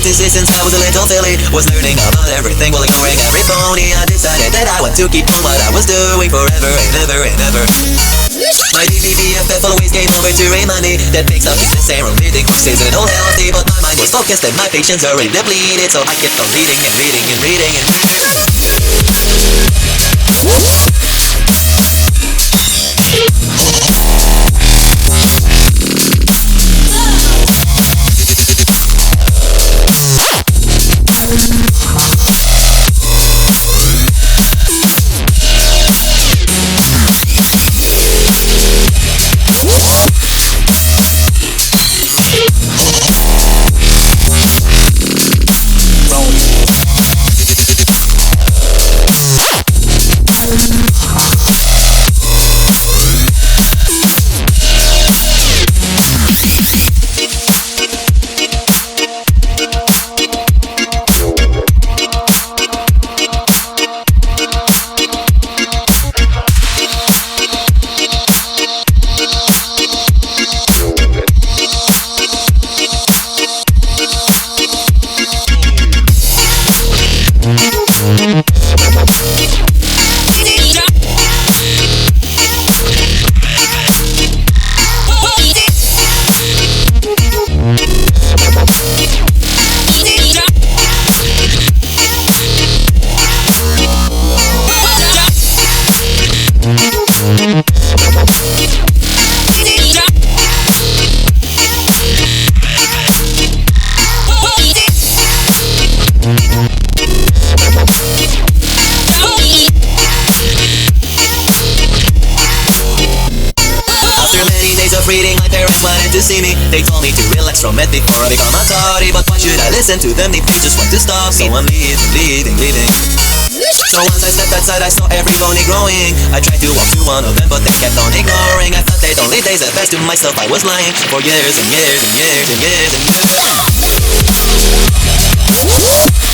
fantasy since I was a little silly. Was learning about everything while ignoring every phony. I decided that I want to keep on what I was doing forever and ever and ever. My DBBFF always came over to rain money. That makes up business and relating courses and all healthy. But my mind was focused and my patience already depleted. So I kept on reading and reading and reading and reading, my parents wanted to see me. They told me to relax from it before I become a toddy. But why should I listen to them if they just want to stop me? So I'm leaving. So once I stepped outside, I saw every pony growing. I tried to walk to one of them, but they kept on ignoring. I thought they'd only days at best. To myself I was lying for years and years and years and years and years.